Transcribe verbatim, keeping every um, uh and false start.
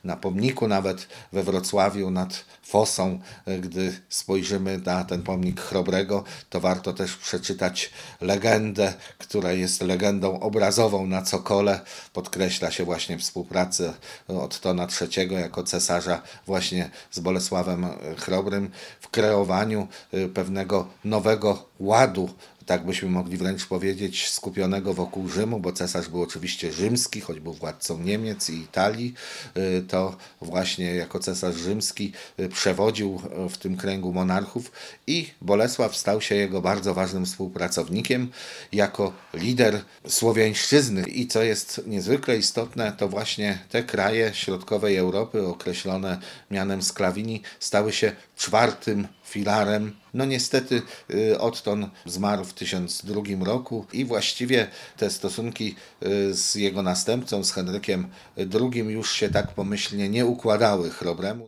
na pomniku nawet we Wrocławiu nad Fosą. Gdy spojrzymy na ten pomnik Chrobrego, to warto też przeczytać legendę, która jest legendą obrazową na cokole. Podkreśla się właśnie współpracę Ottona trzeciego jako cesarza właśnie z Bolesławem Chrobrym w kreowaniu pewnego nowego ładu, tak byśmy mogli wręcz powiedzieć, skupionego wokół Rzymu, bo cesarz był oczywiście rzymski, choć był władcą Niemiec i Italii, to właśnie jako cesarz rzymski przewodził w tym kręgu monarchów i Bolesław stał się jego bardzo ważnym współpracownikiem jako lider słowiańszczyzny. I co jest niezwykle istotne, to właśnie te kraje środkowej Europy, określone mianem Sklawinii, stały się czwartym filarem. No niestety Otton zmarł w tysiąc drugim roku i właściwie te stosunki z jego następcą, z Henrykiem drugim, już się tak pomyślnie nie układały Chrobremu.